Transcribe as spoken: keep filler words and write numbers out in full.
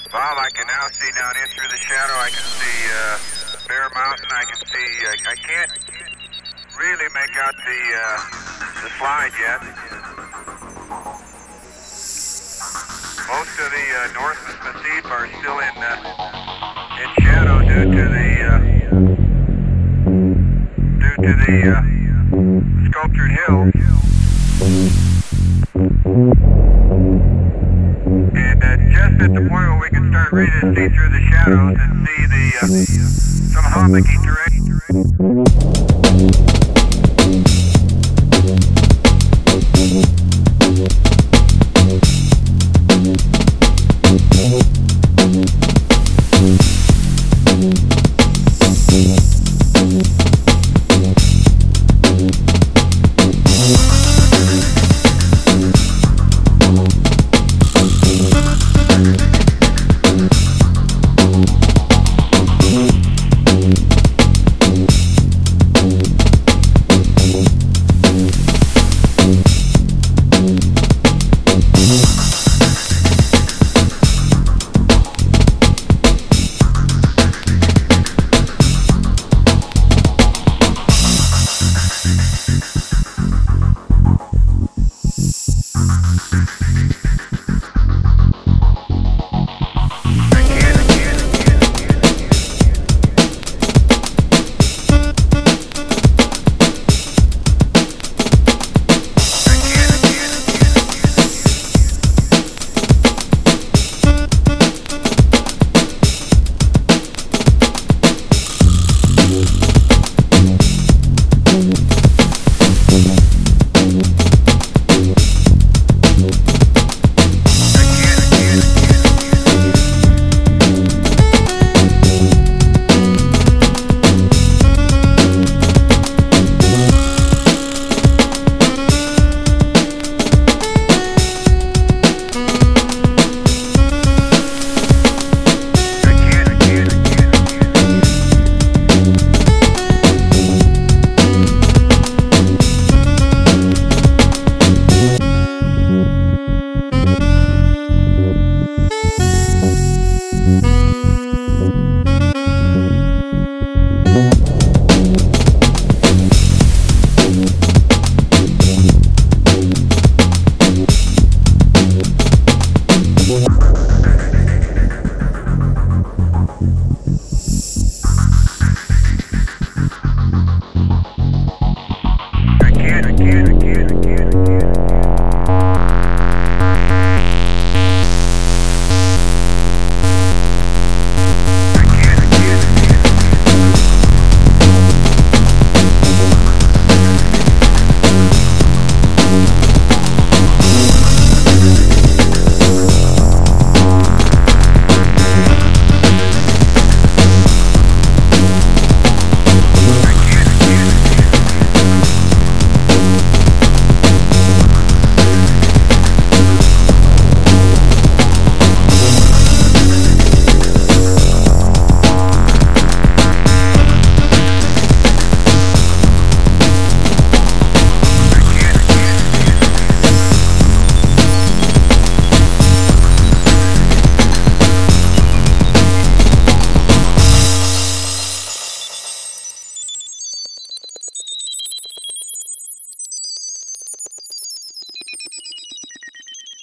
Bob, I can now see down in through the shadow. I can see uh, Bear Mountain. I can see. Uh, I can't really make out the uh, the slide yet. Most of the uh, Northwest Massif are still in uh, in shadow due to the uh, due to the uh, sculptured hills. And uh, just at the point where we can start really to see through the shadows and see the uh, some hummocky terrain.